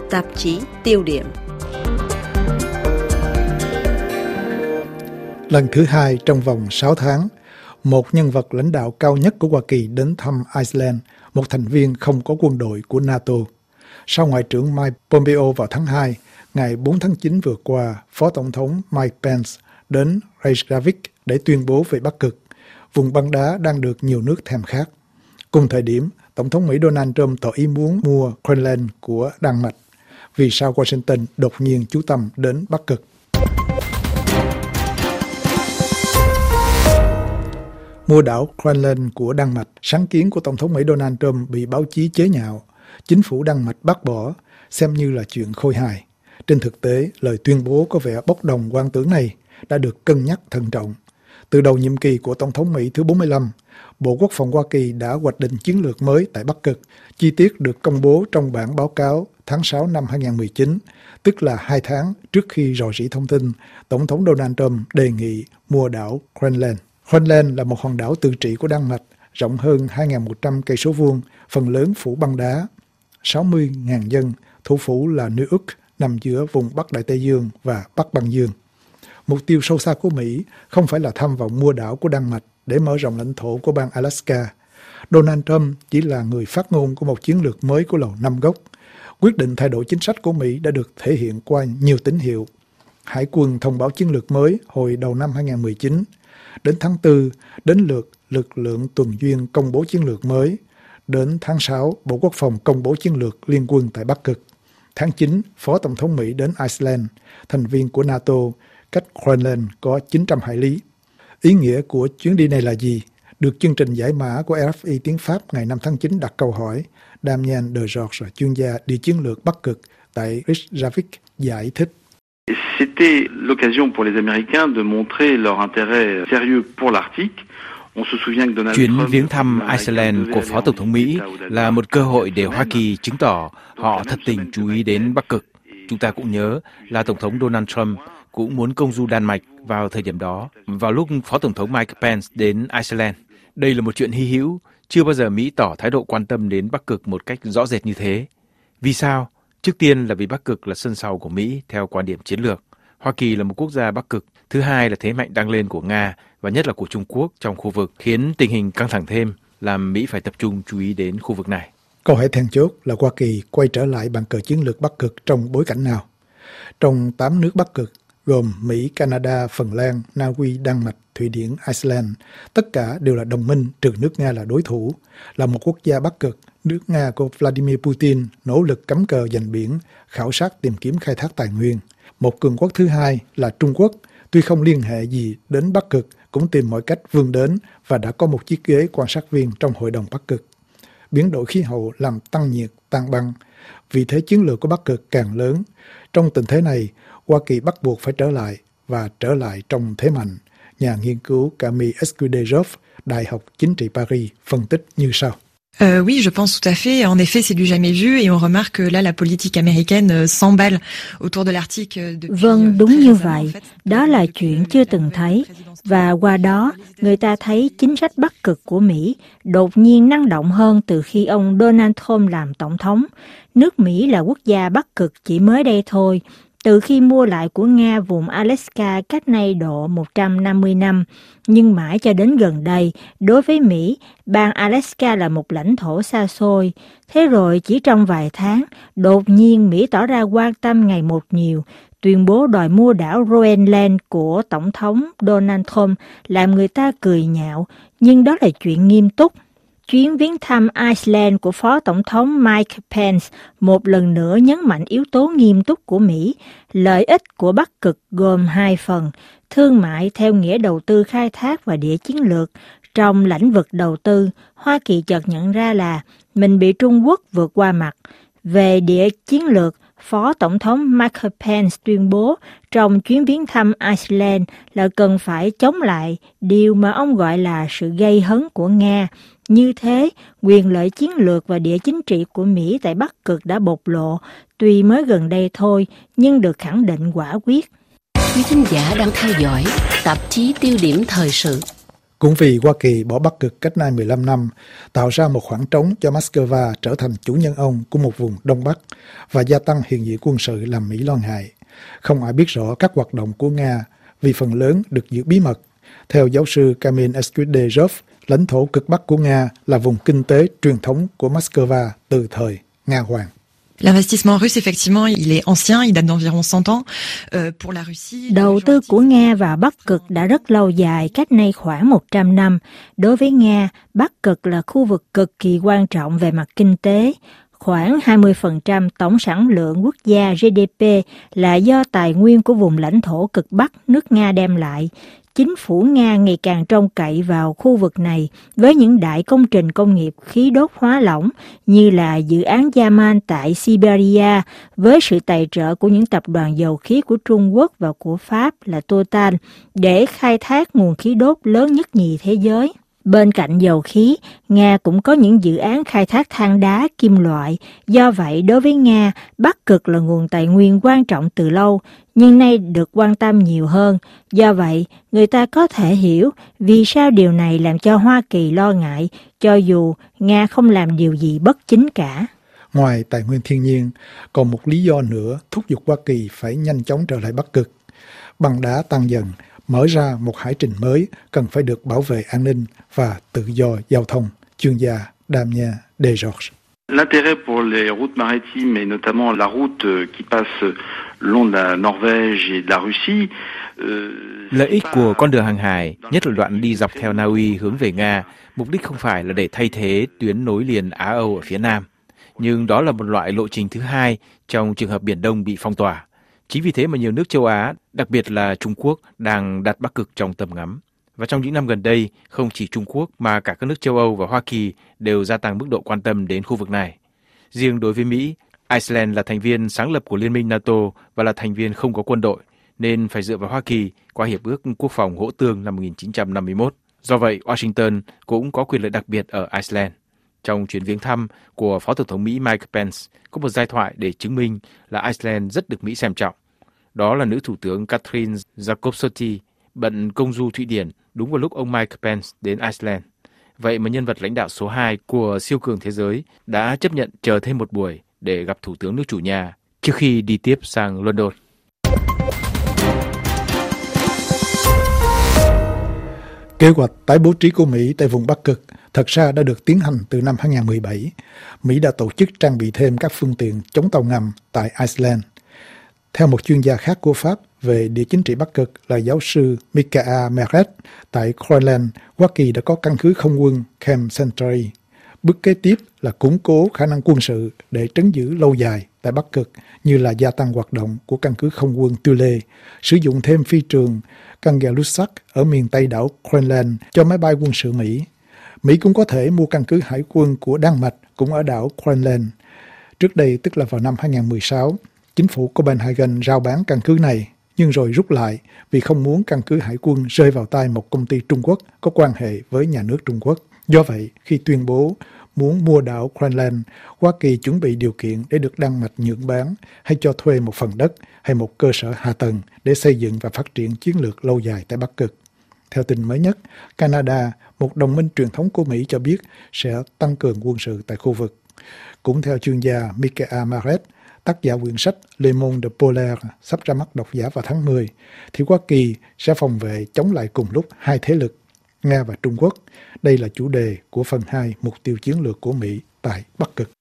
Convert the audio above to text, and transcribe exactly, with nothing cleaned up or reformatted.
Tạp chí tiêu điểm. Lần thứ hai trong vòng sáu tháng, một nhân vật lãnh đạo cao nhất của Hoa Kỳ đến thăm Iceland, một thành viên không có quân đội của NATO. Sau Ngoại trưởng Mike Pompeo vào tháng hai, ngày bốn tháng chín vừa qua, Phó Tổng thống Mike Pence đến Reykjavik để tuyên bố về Bắc Cực, vùng băng đá đang được nhiều nước thèm khát. Cùng thời điểm, Tổng thống Mỹ Donald Trump tỏ ý muốn mua Greenland của Đan Mạch. Vì sao Washington đột nhiên chú tâm đến Bắc Cực? Mua đảo Greenland của Đan Mạch, sáng kiến của Tổng thống Mỹ Donald Trump bị báo chí chế nhạo. Chính phủ Đan Mạch bác bỏ, xem như là chuyện khôi hài. Trên thực tế, lời tuyên bố có vẻ bốc đồng quan tưởng này đã được cân nhắc thận trọng. Từ đầu nhiệm kỳ của Tổng thống Mỹ thứ bốn mươi lăm, Bộ Quốc phòng Hoa Kỳ đã hoạch định chiến lược mới tại Bắc Cực. Chi tiết được công bố trong bản báo cáo tháng sáu năm hai không một chín, tức là hai tháng trước khi rò rỉ thông tin, Tổng thống Donald Trump đề nghị mua đảo Greenland. Greenland là một hòn đảo tự trị của Đan Mạch, rộng hơn hai nghìn một trăm cây số vuông, phần lớn phủ băng đá, sáu mươi nghìn dân, thủ phủ là Nuuk, nằm giữa vùng Bắc Đại Tây Dương và Bắc Băng Dương. Mục tiêu sâu xa của Mỹ không phải là tham vọng mua đảo của Đan Mạch để mở rộng lãnh thổ của bang Alaska. Donald Trump chỉ là người phát ngôn của một chiến lược mới của Lầu Năm Góc. Quyết định thay đổi chính sách của Mỹ đã được thể hiện qua nhiều tín hiệu. Hải quân thông báo chiến lược mới hồi đầu năm hai không một chín. Đến tháng tư, đến lượt lực lượng tuần duyên công bố chiến lược mới. Đến tháng sáu, Bộ Quốc phòng công bố chiến lược liên quân tại Bắc Cực. Tháng chín, Phó Tổng thống Mỹ đến Iceland, thành viên của NATO, cách Greenland có chín trăm hải lý. Ý nghĩa của chuyến đi này là gì? Được chương trình giải mã của rờ ép i tiếng Pháp ngày năm tháng chín đặt câu hỏi. Damien de Georges, chuyên gia đi chiến lược Bắc Cực tại Reykjavik, giải thích. C'était l'occasion pour les Américains de montrer leur intérêt sérieux pour l'Arctique. Chuyến viếng thăm Iceland của Phó Tổng thống Mỹ là một cơ hội để Hoa Kỳ chứng tỏ họ thật tình chú ý đến Bắc Cực. Chúng ta cũng nhớ là Tổng thống Donald Trump cũng muốn công du Đan Mạch vào thời điểm đó, vào lúc Phó Tổng thống Mike Pence đến Iceland. Đây là một chuyện hy hữu, chưa bao giờ Mỹ tỏ thái độ quan tâm đến Bắc Cực một cách rõ rệt như thế. Vì sao? Trước tiên là vì Bắc Cực là sân sau của Mỹ theo quan điểm chiến lược. Hoa Kỳ là một quốc gia Bắc Cực. Thứ hai là thế mạnh đang lên của Nga và nhất là của Trung Quốc trong khu vực, khiến tình hình căng thẳng thêm, làm Mỹ phải tập trung chú ý đến khu vực này. Câu hỏi then chốt là Hoa Kỳ quay trở lại bàn cờ chiến lược Bắc Cực trong bối cảnh nào? Trong tám nước Bắc Cực, gồm Mỹ, Canada, Phần Lan, Na Uy, Đan Mạch, Thụy Điển, Iceland, tất cả đều là đồng minh, trừ nước Nga là đối thủ. Là một quốc gia Bắc Cực, nước Nga của Vladimir Putin nỗ lực cắm cờ giành biển, khảo sát tìm kiếm khai thác tài nguyên. Một cường quốc thứ hai là Trung Quốc, tuy không liên hệ gì đến Bắc Cực, cũng tìm mọi cách vươn đến và đã có một chiếc ghế quan sát viên trong Hội đồng Bắc Cực. Biến đổi khí hậu làm tăng nhiệt, tan băng, vì thế chiến lược của Bắc Cực càng lớn. Trong tình thế này, Hoa Kỳ bắt buộc phải trở lại và trở lại trong thế mạnh. Nhà nghiên cứu Camille Escudero, Đại học Chính trị Paris, phân tích như sau. Euh, oui, je pense tout à fait. En effet, c'est du jamais vu et on remarque que là, la politique américaine euh, s'emballe autour de l'Arctique depuis. Vâng, đúng như vậy. Đó là chuyện chưa từng thấy. Và qua đó, người ta thấy chính sách Bắc Cực của Mỹ đột nhiên năng động hơn từ khi ông Donald Trump làm tổng thống. Nước Mỹ là quốc gia Bắc Cực chỉ mới đây thôi. Từ khi mua lại của Nga vùng Alaska cách nay độ một trăm năm mươi năm, nhưng mãi cho đến gần đây, đối với Mỹ, bang Alaska là một lãnh thổ xa xôi. Thế rồi chỉ trong vài tháng, đột nhiên Mỹ tỏ ra quan tâm ngày một nhiều. Tuyên bố đòi mua đảo Groenland của Tổng thống Donald Trump làm người ta cười nhạo, nhưng đó là chuyện nghiêm túc. Chuyến viếng thăm Iceland của Phó Tổng thống Mike Pence một lần nữa nhấn mạnh yếu tố nghiêm túc của Mỹ. Lợi ích của Bắc Cực gồm hai phần, thương mại theo nghĩa đầu tư khai thác và địa chiến lược. Trong lĩnh vực đầu tư, Hoa Kỳ chợt nhận ra là mình bị Trung Quốc vượt qua mặt. Về địa chiến lược, Phó Tổng thống Mike Pence tuyên bố trong chuyến viếng thăm Iceland là cần phải chống lại điều mà ông gọi là sự gây hấn của Nga. Như thế, quyền lợi chiến lược và địa chính trị của Mỹ tại Bắc Cực đã bộc lộ, tuy mới gần đây thôi, nhưng được khẳng định quả quyết. Quý thính giả đang theo dõi tạp chí Tiêu điểm thời sự. Cũng vì Hoa Kỳ bỏ Bắc Cực cách nay mười lăm năm, tạo ra một khoảng trống cho Moscow trở thành chủ nhân ông của một vùng Đông Bắc và gia tăng hiện diện quân sự làm Mỹ lo ngại. Không ai biết rõ các hoạt động của Nga vì phần lớn được giữ bí mật. Theo giáo sư Kamil Eskudezhov, lãnh thổ cực Bắc của Nga là vùng kinh tế truyền thống của Moscow từ thời Nga Hoàng. L'investissement russe, effectivement, il est ancien, il date d'environ cent ans. Euh, pour la Russie, đầu tư của Nga vào Bắc Cực đã rất lâu dài, cách nay khoảng một trăm năm. Đối với Nga, Bắc Cực là khu vực cực kỳ quan trọng về mặt kinh tế. Khoảng hai mươi phần trăm tổng sản lượng quốc gia G D P là do tài nguyên của vùng lãnh thổ cực Bắc nước Nga đem lại. Chính phủ Nga ngày càng trông cậy vào khu vực này với những đại công trình công nghiệp khí đốt hóa lỏng như là dự án Yamal tại Siberia với sự tài trợ của những tập đoàn dầu khí của Trung Quốc và của Pháp là Total để khai thác nguồn khí đốt lớn nhất nhì thế giới. Bên cạnh dầu khí, Nga cũng có những dự án khai thác than đá, kim loại. Do vậy, đối với Nga, Bắc Cực là nguồn tài nguyên quan trọng từ lâu, nhưng nay được quan tâm nhiều hơn. Do vậy, người ta có thể hiểu vì sao điều này làm cho Hoa Kỳ lo ngại, cho dù Nga không làm điều gì bất chính cả. Ngoài tài nguyên thiên nhiên, còn một lý do nữa thúc giục Hoa Kỳ phải nhanh chóng trở lại Bắc Cực. Băng đá tăng dần, mở ra một hải trình mới cần phải được bảo vệ an ninh và tự do giao thông. Chuyên gia Damien Desgeorges. L'intérêt pour les routes maritimes et notamment la route qui passe long de la Norvège et de la Russie. Lợi ích của con đường hàng hải, nhất là đoạn đi dọc theo Na Uy hướng về Nga, mục đích không phải là để thay thế tuyến nối liền Á-Âu ở phía Nam, nhưng đó là một loại lộ trình thứ hai trong trường hợp Biển Đông bị phong tỏa. Chính vì thế mà nhiều nước châu Á, đặc biệt là Trung Quốc, đang đặt Bắc Cực trong tầm ngắm. Và trong những năm gần đây, không chỉ Trung Quốc mà cả các nước châu Âu và Hoa Kỳ đều gia tăng mức độ quan tâm đến khu vực này. Riêng đối với Mỹ, Iceland là thành viên sáng lập của Liên minh NATO và là thành viên không có quân đội, nên phải dựa vào Hoa Kỳ qua Hiệp ước Quốc phòng Hỗ Tương năm một nghìn chín trăm năm mươi mốt. Do vậy, Washington cũng có quyền lợi đặc biệt ở Iceland. Trong chuyến viếng thăm của Phó Tổng thống Mỹ Mike Pence, có một giai thoại để chứng minh là Iceland rất được Mỹ xem trọng. Đó là nữ thủ tướng Katrín Jakobsdóttir bận công du Thụy Điển đúng vào lúc ông Mike Pence đến Iceland. Vậy mà nhân vật lãnh đạo số hai của siêu cường thế giới đã chấp nhận chờ thêm một buổi để gặp thủ tướng nước chủ nhà trước khi đi tiếp sang London. Kế hoạch tái bố trí của Mỹ tại vùng Bắc Cực thật ra đã được tiến hành từ năm hai không một bảy. Mỹ đã tổ chức trang bị thêm các phương tiện chống tàu ngầm tại Iceland. Theo một chuyên gia khác của Pháp về địa chính trị Bắc Cực là giáo sư Michael Meret, tại Groenland, Hoa Kỳ đã có căn cứ không quân Camp Century. Bước kế tiếp là củng cố khả năng quân sự để trấn giữ lâu dài tại Bắc Cực, như là gia tăng hoạt động của căn cứ không quân Thule, sử dụng thêm phi trường Kangerlussuaq ở miền Tây đảo Groenland cho máy bay quân sự Mỹ. Mỹ cũng có thể mua căn cứ hải quân của Đan Mạch cũng ở đảo Groenland. Trước đây, tức là vào năm hai không một sáu, chính phủ Copenhagen rao bán căn cứ này, nhưng rồi rút lại vì không muốn căn cứ hải quân rơi vào tay một công ty Trung Quốc có quan hệ với nhà nước Trung Quốc. Do vậy, khi tuyên bố muốn mua đảo Groenland, Hoa Kỳ chuẩn bị điều kiện để được Đan Mạch nhượng bán hay cho thuê một phần đất hay một cơ sở hạ tầng để xây dựng và phát triển chiến lược lâu dài tại Bắc Cực. Theo tin mới nhất, Canada, một đồng minh truyền thống của Mỹ cho biết sẽ tăng cường quân sự tại khu vực. Cũng theo chuyên gia Michael Meret, tác giả quyển sách Le Monde Polaire sắp ra mắt độc giả vào tháng mười, thì Hoa Kỳ sẽ phòng vệ chống lại cùng lúc hai thế lực, Nga và Trung Quốc. Đây là chủ đề của phần hai mục tiêu chiến lược của Mỹ tại Bắc Cực.